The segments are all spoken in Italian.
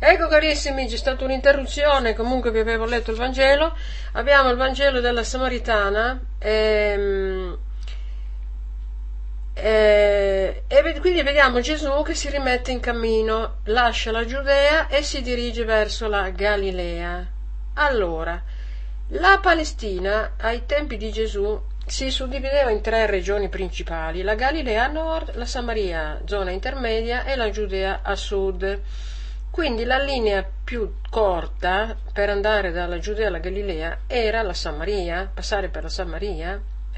Ecco carissimi, c'è stata un'interruzione, comunque vi avevo letto il Vangelo, abbiamo il Vangelo della Samaritana e quindi vediamo Gesù che si rimette in cammino, lascia la Giudea e si dirige verso la Galilea. Allora, la Palestina ai tempi di Gesù si suddivideva in tre regioni principali: la Galilea a nord, la Samaria, zona intermedia, e la Giudea a sud. Quindi la linea più corta per andare dalla Giudea alla Galilea era la Samaria, passare per la Samaria,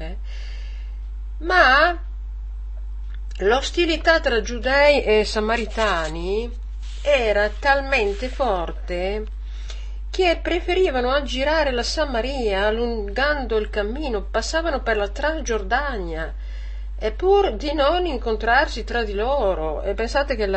ma l'ostilità tra giudei e samaritani era talmente forte che preferivano aggirare la Samaria allungando il cammino, passavano per la Transgiordania e pur di non incontrarsi tra di loro. E pensate che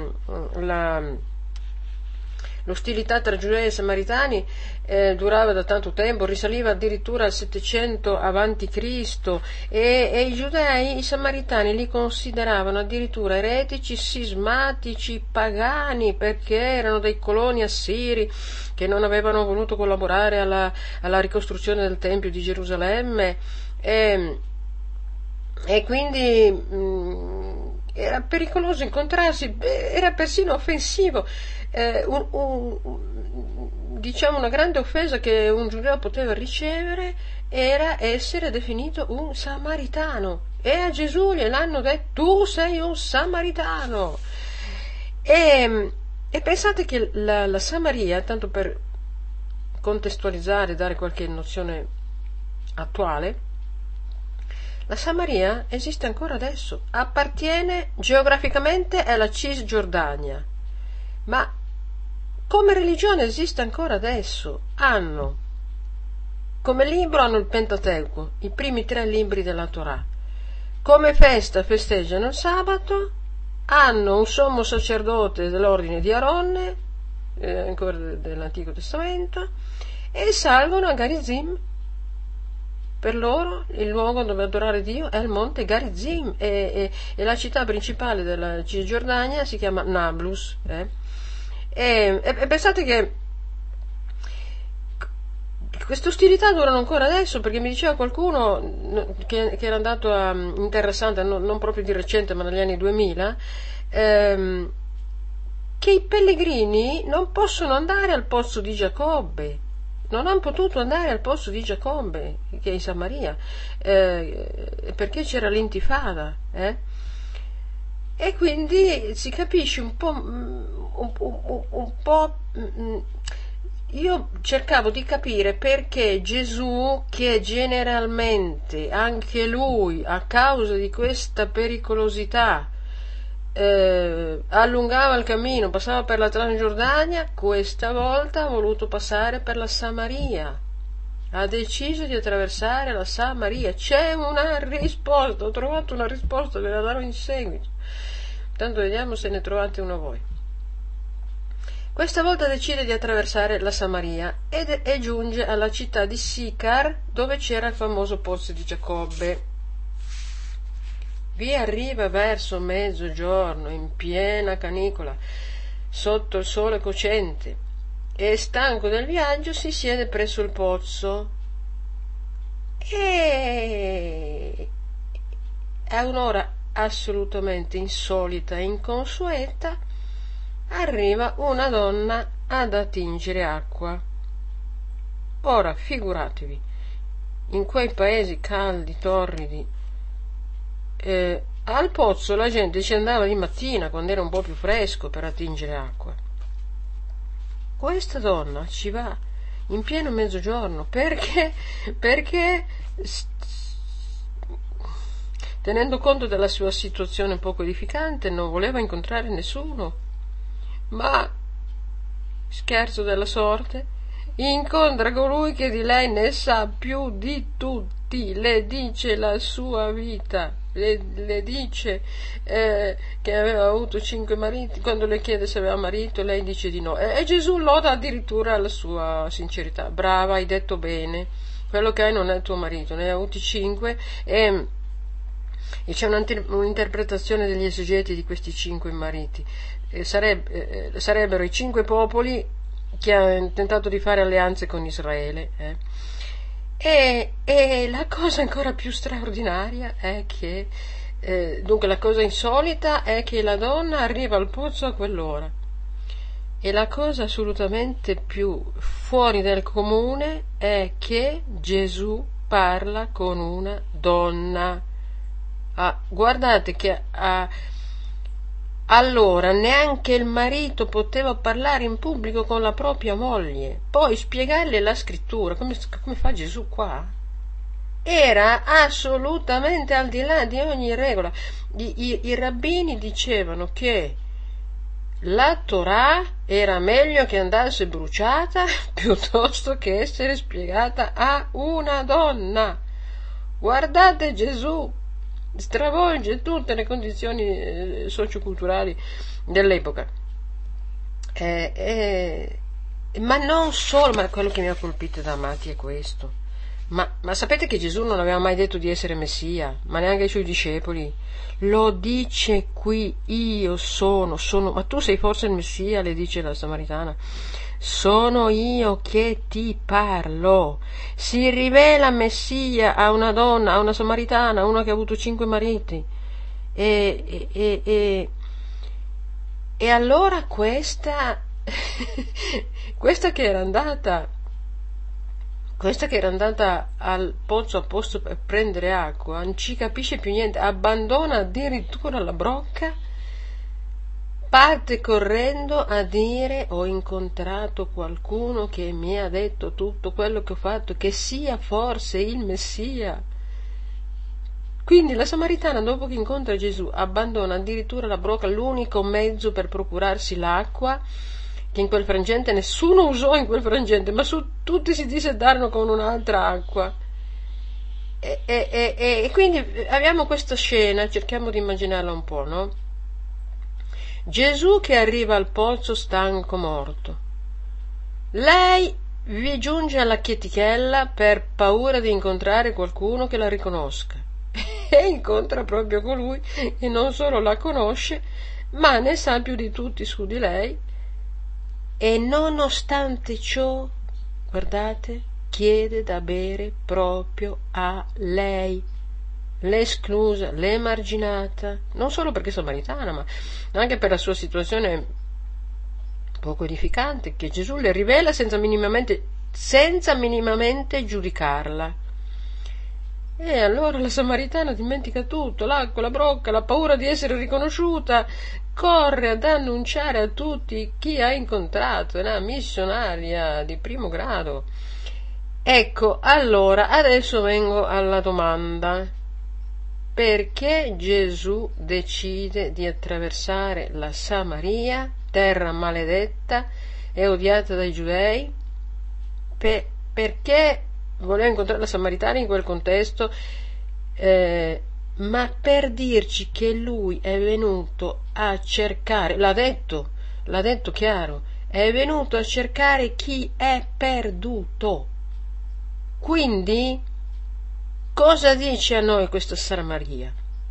l'ostilità tra giudei e samaritani durava da tanto tempo, risaliva addirittura al 700 avanti Cristo, e i giudei, i samaritani li consideravano addirittura eretici, scismatici, pagani, perché erano dei coloni assiri che non avevano voluto collaborare alla ricostruzione del Tempio di Gerusalemme, e quindi era pericoloso incontrarsi, era persino offensivo. Diciamo una grande offesa che un giudeo poteva ricevere era essere definito un samaritano, e a Gesù gliel'hanno detto: tu sei un samaritano. E pensate che la Samaria, tanto per contestualizzare, dare qualche nozione attuale, la Samaria esiste ancora adesso, appartiene geograficamente alla Cisgiordania, ma come religione esiste ancora adesso. Come libro hanno il Pentateuco, i primi 3 libri della Torah. Come festa festeggiano il sabato, hanno un sommo sacerdote dell'ordine di Aronne, ancora dell'Antico Testamento, e salgono a Garizim. Per loro il luogo dove adorare Dio è il monte Garizim, e la città principale della Cisgiordania si chiama Nablus. E pensate che queste ostilità durano ancora adesso, perché mi diceva qualcuno che era andato in Terra Santa, non proprio di recente ma negli anni 2000, che i pellegrini non possono andare al pozzo di Giacobbe. Non hanno potuto andare al pozzo di Giacobbe, che è in Samaria, perché c'era l'intifada. E quindi si capisce un po'. Io cercavo di capire perché Gesù, che generalmente anche lui, a causa di questa pericolosità, allungava il cammino, passava per la Transgiordania, questa volta ha voluto passare per la Samaria, ha deciso di attraversare la Samaria. C'è una risposta, ho trovato una risposta, ve la darò in seguito, tanto vediamo se ne trovate una voi. Questa volta decide di attraversare la Samaria e giunge alla città di Sicar, dove c'era il famoso pozzo di Giacobbe. Vi arriva verso mezzogiorno, in piena canicola, sotto il sole cocente, e stanco del viaggio si siede presso il pozzo, e a un'ora assolutamente insolita e inconsueta arriva una donna ad attingere acqua. Ora figuratevi, in quei paesi caldi, torridi, al pozzo la gente ci andava di mattina, quando era un po' più fresco, per attingere acqua. Questa donna ci va in pieno mezzogiorno perché tenendo conto della sua situazione poco edificante, non voleva incontrare nessuno, ma, scherzo della sorte, incontra colui che di lei ne sa più di tutti, le dice la sua vita, le dice che aveva avuto 5 mariti. Quando le chiede se aveva marito, lei dice di no, e Gesù loda addirittura la sua sincerità: brava, hai detto bene, quello che hai non è il tuo marito, ne hai avuti 5. E c'è un'interpretazione degli esegeti di questi 5 mariti. sarebbero i 5 popoli che hanno tentato di fare alleanze con Israele. E la cosa ancora più straordinaria è che, dunque la cosa insolita è che la donna arriva al pozzo a quell'ora. E la cosa assolutamente più fuori del comune è che Gesù parla con una donna. Guardate che allora neanche il marito poteva parlare in pubblico con la propria moglie, poi spiegarle la scrittura, come fa Gesù qua? Era assolutamente al di là di ogni regola. I rabbini dicevano che la Torah era meglio che andasse bruciata piuttosto che essere spiegata a una donna. Guardate, Gesù stravolge tutte le condizioni socioculturali dell'epoca. Ma non solo, ma quello che mi ha colpito da Amati è questo. Ma sapete che Gesù non aveva mai detto di essere Messia, ma neanche ai suoi discepoli? Lo dice qui, io sono, ma tu sei forse il Messia, le dice la Samaritana. Sono io che ti parlo. Si rivela Messia a una donna, a una Samaritana, a una che ha avuto 5 mariti. E allora questa che era andata al pozzo apposta per prendere acqua, non ci capisce più niente, abbandona addirittura la brocca, parte correndo a dire: ho incontrato qualcuno che mi ha detto tutto quello che ho fatto, che sia forse il Messia. Quindi la Samaritana, dopo che incontra Gesù, abbandona addirittura la brocca, l'unico mezzo per procurarsi l'acqua, che in quel frangente nessuno usò in quel frangente, ma tutti si dissedarono con un'altra acqua. E quindi abbiamo questa scena, cerchiamo di immaginarla un po', no? Gesù che arriva al pozzo stanco morto. Lei vi giunge alla chetichella per paura di incontrare qualcuno che la riconosca. E incontra proprio colui che non solo la conosce, ma ne sa più di tutti su di lei. E nonostante ciò, guardate, chiede da bere proprio a lei, l'esclusa, l'emarginata, non solo perché è samaritana, ma anche per la sua situazione poco edificante, che Gesù le rivela senza minimamente giudicarla. E allora la Samaritana dimentica tutto, l'acqua, la brocca, la paura di essere riconosciuta, corre ad annunciare a tutti chi ha incontrato, è una missionaria di primo grado. Ecco, allora, adesso vengo alla domanda. Perché Gesù decide di attraversare la Samaria, terra maledetta e odiata dai giudei? Perché voleva incontrare la Samaritana in quel contesto, ma per dirci che lui è venuto a cercare, l'ha detto chiaro, è venuto a cercare chi è perduto. Quindi, cosa dice a noi questa Samaria?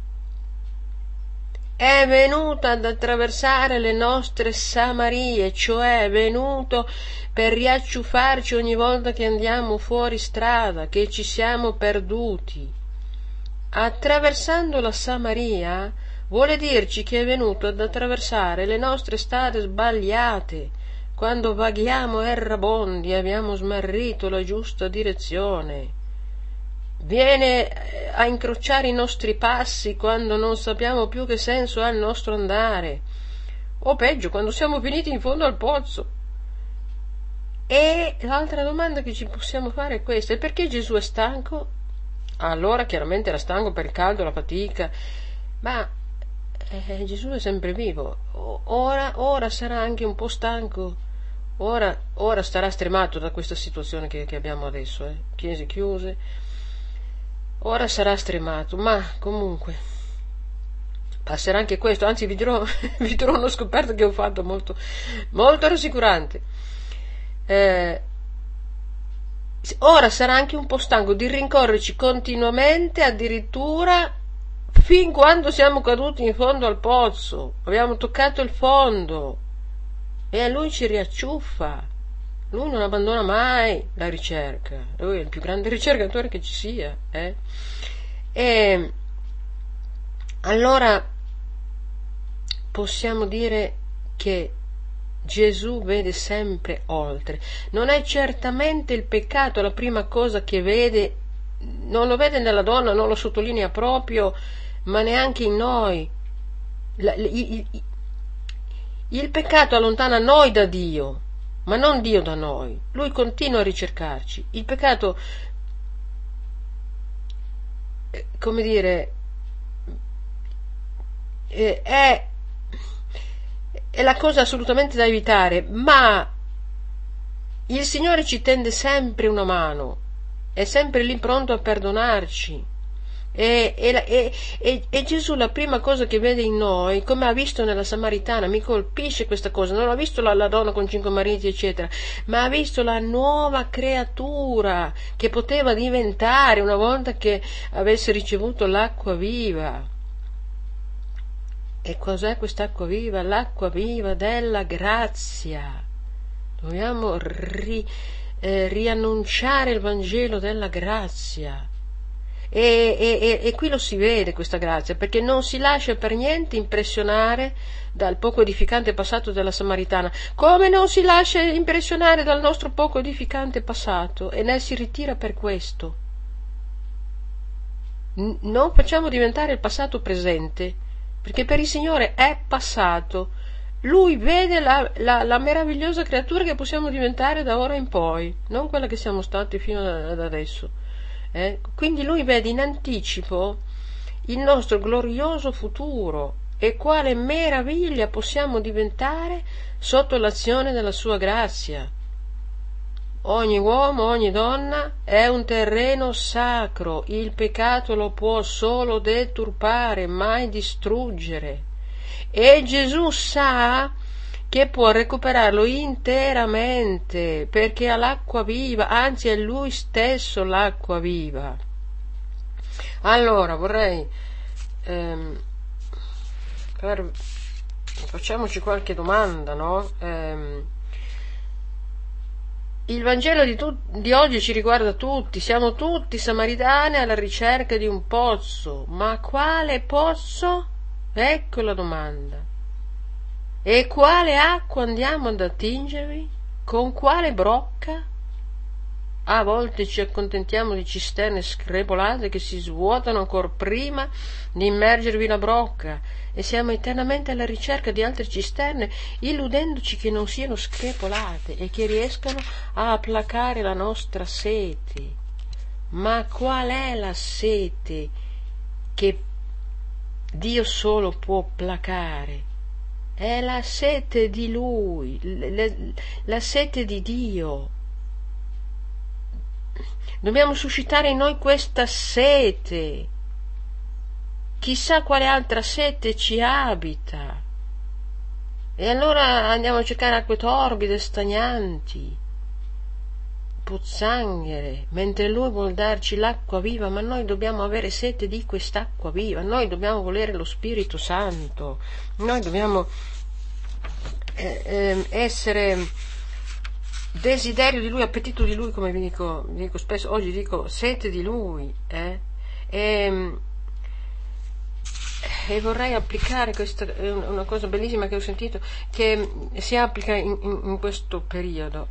È venuto ad attraversare le nostre Samarie, cioè è venuto per riacciuffarci ogni volta che andiamo fuori strada, che ci siamo perduti. Attraversando la Samaria vuole dirci che è venuto ad attraversare le nostre strade sbagliate, quando vaghiamo errabondi e abbiamo smarrito la giusta direzione. Viene a incrociare i nostri passi quando non sappiamo più che senso ha il nostro andare, o peggio, quando siamo finiti in fondo al pozzo. E l'altra domanda che ci possiamo fare è questa: e perché Gesù è stanco? Allora chiaramente era stanco per il caldo, la fatica, ma Gesù è sempre vivo. Ora sarà anche un po' stanco, ora starà stremato da questa situazione che abbiamo adesso, chiese chiuse. Ora sarà stremato, ma comunque passerà anche questo. Anzi, vi dirò uno scoperto che ho fatto molto, molto rassicurante. Ora sarà anche un po' stanco di rincorrerci continuamente, addirittura fin quando siamo caduti in fondo al pozzo, abbiamo toccato il fondo e lui ci riacciuffa. Lui non abbandona mai la ricerca, lui è il più grande ricercatore che ci sia. E allora possiamo dire che Gesù vede sempre oltre. Non è certamente il peccato la prima cosa che vede, non lo vede nella donna, non lo sottolinea proprio, ma neanche in noi. Il peccato allontana noi da Dio, ma non Dio da noi. Lui continua a ricercarci. Il peccato, come dire, è la cosa assolutamente da evitare, ma il Signore ci tende sempre una mano, è sempre lì pronto a perdonarci. E Gesù la prima cosa che vede in noi, come ha visto nella Samaritana, mi colpisce questa cosa, non ha visto la donna con 5 mariti eccetera, ma ha visto la nuova creatura che poteva diventare una volta che avesse ricevuto l'acqua viva. E cos'è quest'acqua viva? L'acqua viva della grazia. Dobbiamo riannunciare il Vangelo della grazia. E qui lo si vede questa grazia, perché non si lascia per niente impressionare dal poco edificante passato della Samaritana, come non si lascia impressionare dal nostro poco edificante passato, e ne si ritira per questo. Non facciamo diventare il passato presente, perché per il Signore è passato. Lui vede la meravigliosa creatura che possiamo diventare da ora in poi, non quella che siamo stati fino ad adesso. Quindi lui vede in anticipo il nostro glorioso futuro e quale meraviglia possiamo diventare sotto l'azione della sua grazia. Ogni uomo, ogni donna è un terreno sacro, il peccato lo può solo deturpare, mai distruggere. E Gesù sa che può recuperarlo interamente, perché ha l'acqua viva, anzi è lui stesso l'acqua viva. Allora vorrei facciamoci qualche domanda, no? Il Vangelo di oggi ci riguarda tutti, siamo tutti samaritani alla ricerca di un pozzo, ma quale pozzo? Ecco la domanda. E quale acqua andiamo ad attingervi? Con quale brocca? A volte ci accontentiamo di cisterne screpolate che si svuotano ancor prima di immergervi la brocca e siamo eternamente alla ricerca di altre cisterne, illudendoci che non siano screpolate e che riescano a placare la nostra sete. Ma qual è la sete che Dio solo può placare? È la sete di Lui, la sete di Dio. Dobbiamo suscitare in noi questa sete. Chissà quale altra sete ci abita. E allora andiamo a cercare acque torbide, stagnanti, pozzanghere, mentre Lui vuol darci l'acqua viva, ma noi dobbiamo avere sete di quest'acqua viva, noi dobbiamo volere lo Spirito Santo, noi dobbiamo essere desiderio di Lui, appetito di Lui, come vi dico spesso, oggi dico sete di Lui, e vorrei applicare questa, una cosa bellissima che ho sentito, che si applica in questo periodo,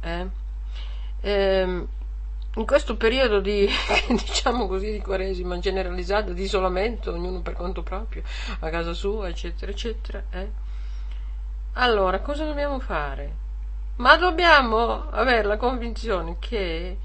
in questo periodo di diciamo così di quaresima generalizzata, di isolamento, ognuno per conto proprio, a casa sua, eccetera, eccetera. Allora, cosa dobbiamo fare? Ma dobbiamo avere la convinzione che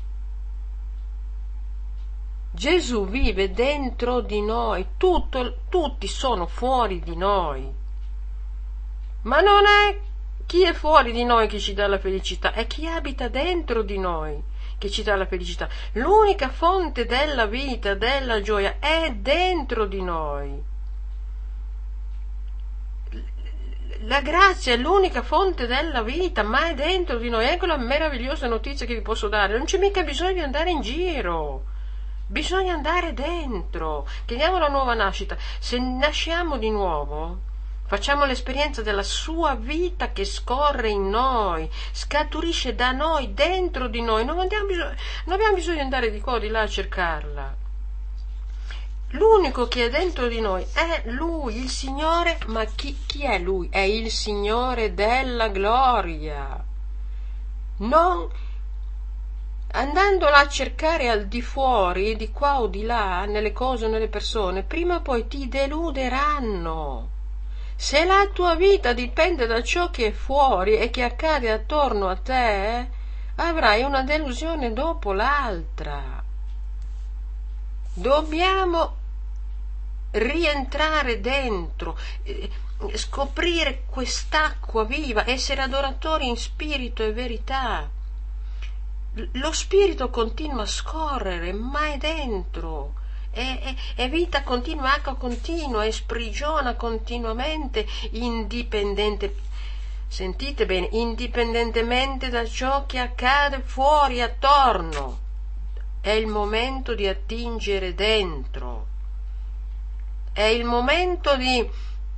Gesù vive dentro di noi, tutti sono fuori di noi, ma non è chi è fuori di noi che ci dà la felicità, è chi abita dentro di noi che ci dà la felicità. L'unica fonte della vita, della gioia è dentro di noi. La grazia è l'unica fonte della vita, ma è dentro di noi. Ecco la meravigliosa notizia che vi posso dare. Non c'è mica bisogno di andare in giro. Bisogna andare dentro, chiediamo la nuova nascita. Se nasciamo di nuovo, facciamo l'esperienza della sua vita che scorre in noi, scaturisce da noi, dentro di noi, non abbiamo bisogno di andare di qua o di là a cercarla. L'unico che è dentro di noi è Lui, il Signore, ma chi è Lui? È il Signore della gloria. Non andandola a cercare al di fuori, di qua o di là, nelle cose o nelle persone, prima o poi ti deluderanno. Se la tua vita dipende da ciò che è fuori e che accade attorno a te, avrai una delusione dopo l'altra. Dobbiamo rientrare dentro, scoprire quest'acqua viva, essere adoratori in spirito e verità. Lo spirito continua a scorrere, ma è dentro, è vita continua, acqua continua, e sprigiona continuamente, sentite bene, indipendentemente da ciò che accade fuori attorno. È il momento di attingere dentro, è il momento di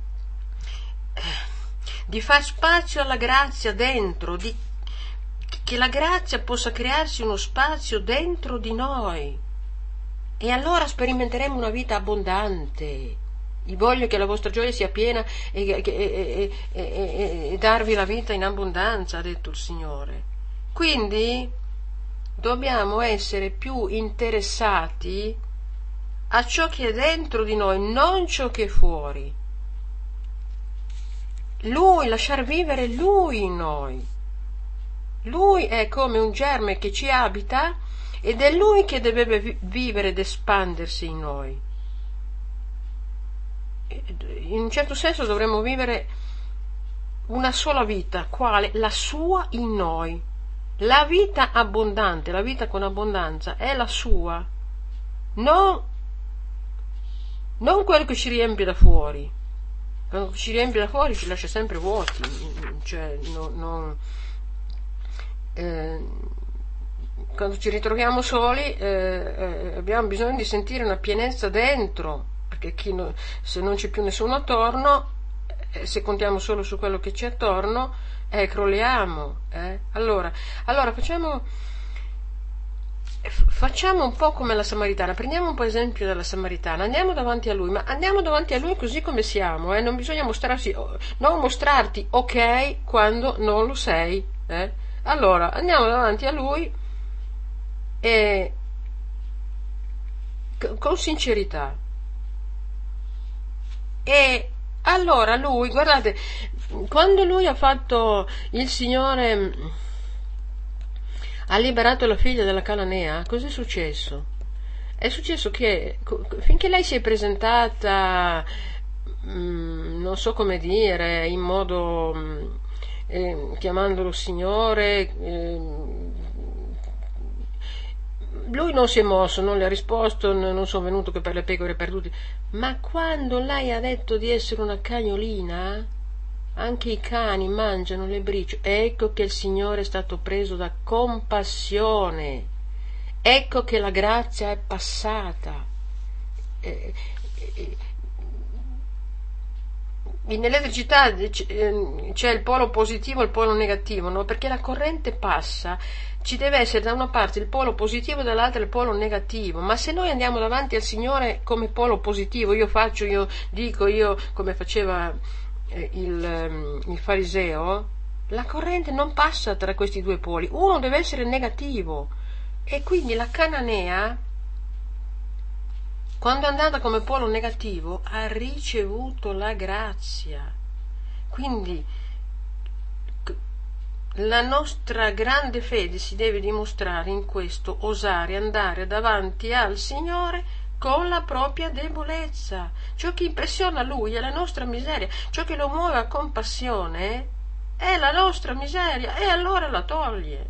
far spazio alla grazia dentro, che la grazia possa crearsi uno spazio dentro di noi, e allora sperimenteremo una vita abbondante. Io voglio che la vostra gioia sia piena e darvi la vita in abbondanza, ha detto il Signore. Quindi dobbiamo essere più interessati a ciò che è dentro di noi, non ciò che è fuori. Lui, lasciar vivere Lui in noi. Lui è come un germe che ci abita ed è Lui che deve vivere ed espandersi in noi. In un certo senso dovremmo vivere una sola vita, quale? La sua in noi. La vita abbondante, la vita con abbondanza è la sua, non quello che ci riempie da fuori. Quando ci riempie da fuori ci lascia sempre vuoti, cioè quando ci ritroviamo soli abbiamo bisogno di sentire una pienezza dentro, perché se non c'è più nessuno attorno, se contiamo solo su quello che c'è attorno, crolliamo. Allora facciamo un po' come la Samaritana, prendiamo un po' esempio della Samaritana, andiamo davanti a Lui, ma andiamo davanti a Lui così come siamo, non bisogna non mostrarti ok quando non lo sei, Allora andiamo davanti a Lui e con sincerità, e allora Lui, guardate, quando Lui il Signore ha liberato la figlia della Cananea, cos'è successo? È successo che finché lei si è presentata, non so come dire, in modo chiamandolo Signore, lui non si è mosso, non le ha risposto, non sono venuto che per le pecore perdute, ma quando lei ha detto di essere una cagnolina, anche i cani mangiano le briciole, ecco che il Signore è stato preso da compassione, ecco che la grazia è passata. In elettricità c'è il polo positivo e il polo negativo, no? Perché la corrente passa, ci deve essere da una parte il polo positivo e dall'altra il polo negativo, ma se noi andiamo davanti al Signore come polo positivo, io dico, come faceva il fariseo, la corrente non passa tra questi due poli, uno deve essere negativo, e quindi la Cananea, quando è andata come polo negativo, ha ricevuto la grazia. Quindi la nostra grande fede si deve dimostrare in questo osare andare davanti al Signore con la propria debolezza. Ciò che impressiona Lui è la nostra miseria, ciò che lo muove a compassione è la nostra miseria, e allora la toglie.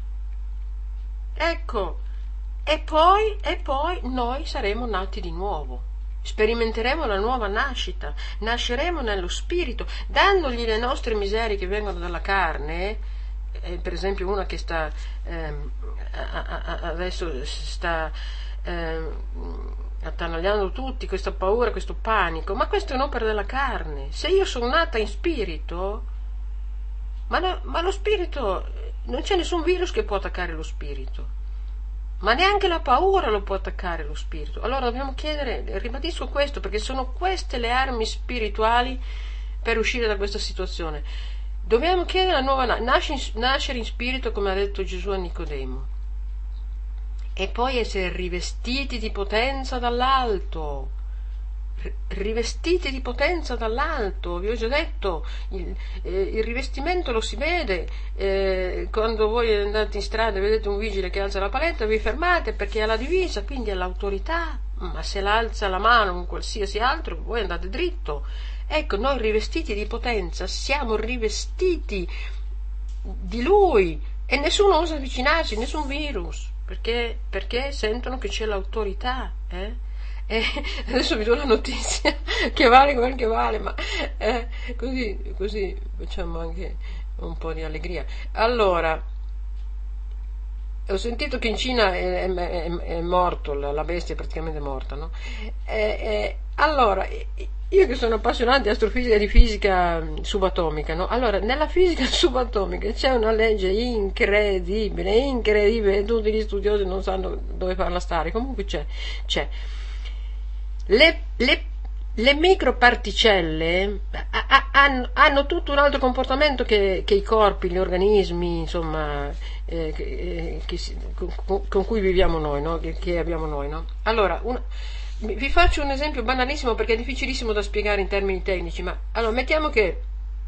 Ecco, e poi noi saremo nati di nuovo, sperimenteremo la nuova nascita, nasceremo nello spirito, dandogli le nostre miserie che vengono dalla carne, per esempio una che adesso sta attanagliando tutti, questa paura, questo panico, ma questo è un'opera della carne. Se io sono nata in spirito, ma lo spirito, non c'è nessun virus che può attaccare lo spirito, ma neanche la paura lo può attaccare lo spirito. Allora dobbiamo chiedere, ribadisco questo, perché sono queste le armi spirituali per uscire da questa situazione. Dobbiamo chiedere la nuova nascere in spirito, come ha detto Gesù a Nicodemo, e poi essere rivestiti di potenza dall'alto. Rivestiti di potenza dall'alto, vi ho già detto, il rivestimento lo si vede quando voi andate in strada e vedete un vigile che alza la paletta, vi fermate perché ha la divisa, quindi ha l'autorità, ma se la alza la mano o qualsiasi altro, voi andate dritto. Ecco, noi rivestiti di potenza siamo rivestiti di Lui e nessuno osa avvicinarci, nessun virus, perché sentono che c'è l'autorità, E adesso vi do la notizia che vale quel che vale, ma così facciamo anche un po' di allegria. Allora, ho sentito che in Cina è morto, la bestia è praticamente morta, no? Allora, io che sono appassionato di astrofisica e di fisica subatomica, no? Allora, nella fisica subatomica c'è una legge incredibile, tutti gli studiosi non sanno dove farla stare, comunque c'è. Le microparticelle hanno tutto un altro comportamento che i corpi, gli organismi, insomma, con cui viviamo noi, no? Che abbiamo noi, no? Allora, vi faccio un esempio banalissimo perché è difficilissimo da spiegare in termini tecnici, ma allora mettiamo che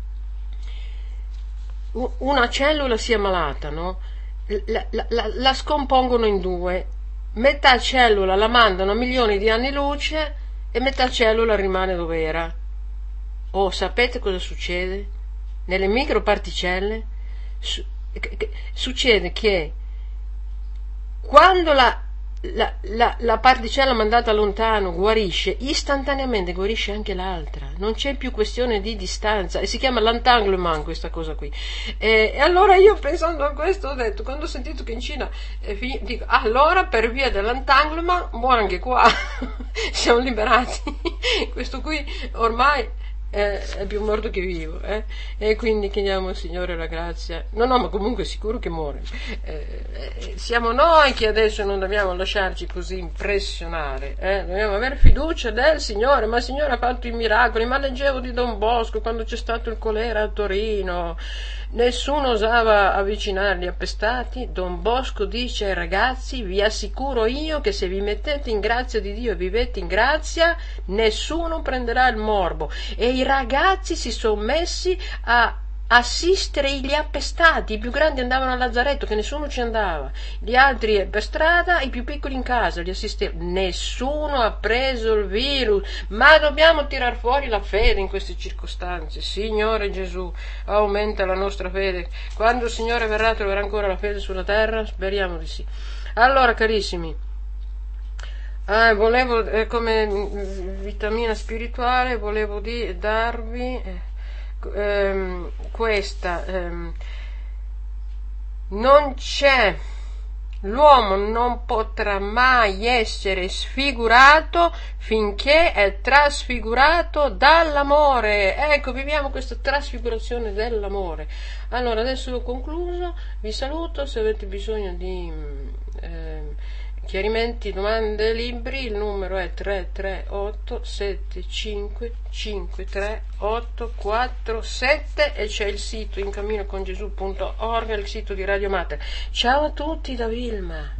una cellula sia malata, no? La scompongono in due. Metà cellula la mandano a milioni di anni luce e metà cellula rimane dove era. Sapete cosa succede? Nelle microparticelle succede che quando la particella mandata lontano guarisce, istantaneamente guarisce anche l'altra, non c'è più questione di distanza, e si chiama l'entanglement questa cosa qui. E allora io, pensando a questo, ho detto, quando ho sentito che in Cina dico, allora per via dell'entanglement muore anche qua. Siamo liberati. Questo qui ormai è più morto che vivo, e quindi chiediamo al Signore la grazia. No, ma comunque è sicuro che muore. Siamo noi che adesso non dobbiamo lasciarci così impressionare, dobbiamo avere fiducia del Signore. Ma il Signore ha fatto i miracoli. Ma leggevo di Don Bosco quando c'è stato il colera a Torino, nessuno osava avvicinarli appestati. Don Bosco dice ai ragazzi: vi assicuro io che se vi mettete in grazia di Dio e vivete in grazia, nessuno prenderà il morbo. E i ragazzi si sono messi a assistere gli appestati. I più grandi andavano al lazzaretto, che nessuno ci andava, gli altri per strada, i più piccoli in casa li assistevano. Nessuno ha preso il virus. Ma dobbiamo tirar fuori la fede in queste circostanze. Signore Gesù, aumenta la nostra fede. Quando il Signore verrà, troverà ancora la fede sulla terra? Speriamo di sì. Allora, carissimi, volevo, come vitamina spirituale, volevo darvi questa. Non c'è, l'uomo non potrà mai essere sfigurato finché è trasfigurato dall'amore. Ecco, viviamo questa trasfigurazione dell'amore. Allora, adesso ho concluso, vi saluto. Se avete bisogno di chiarimenti, domande, libri, il numero è 338 75 53 847 e c'è il sito incamminocongesù.org, il sito di Radio Mater. Ciao a tutti da Vilma.